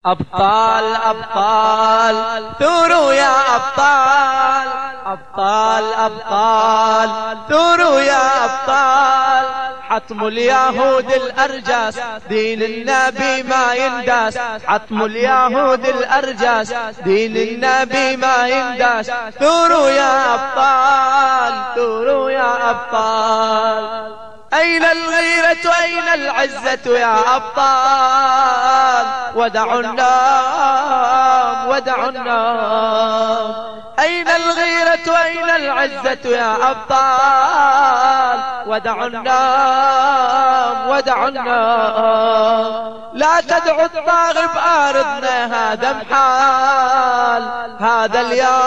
أبطال أبطال ثوروا يا أبطال، أبطال أبطال ثوروا يا أبطال. حطموا اليهود الأرجاس، دين النبي ما ينداس. حطموا اليهود الأرجاس، دين النبي ما ينداس. ثوروا يا أبطال، ثوروا يا أبطال. أين الغيرة أين العزة يا أبطال؟ ودعوا النار ودعوا النار. أين الغيرة أين العزة يا أبطال؟ ودعوا النار ودعوا النار. لا تدعوا الطاغي بأرضنا، هذا محال. هذا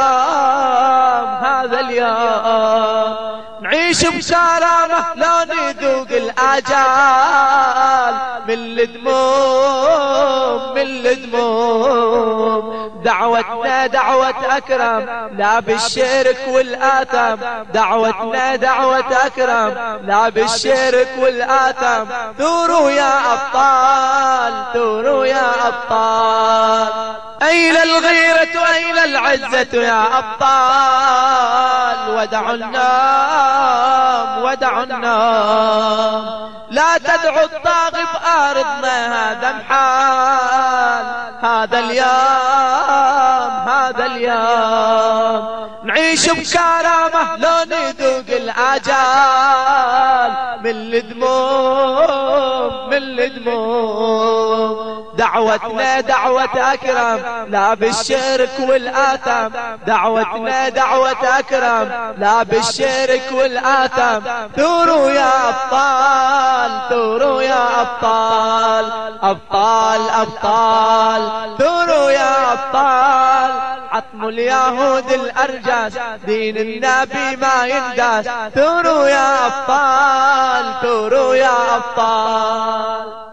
اليوم هذا اليوم نعيش بكرامة، لا نذوق الآجال. من الدموم من الدموم. دعوتنا دعوة أكرم، لا بالشرك والآثام. دعوتنا دعوة أكرم، لا بالشرك والآثام. ثوروا يا أبطال، ثوروا يا أبطال. أين الغيرة أين العزة يا أبطال؟ ودعوا النار ودعوا النار. لا تدعوا الطاغي بأرضنا، هذا محال. هذا اليوم هذا اليوم نعيش بكرامة، لا نذوق الآجال. من الدموم من الدموم. دعوتنا دعوة أكرم، لا بالشرك والآثام. دعوتنا دعوة أكرم، لا بالشرك والآثام. ثوروا يا أبطال، ثوروا يا أبطال. أبطال أبطال ثوروا يا أبطال. حطموا اليهود الأرجاس، دين النبي ما ينداس. ثوروا يا أبطال، ثوروا يا أبطال.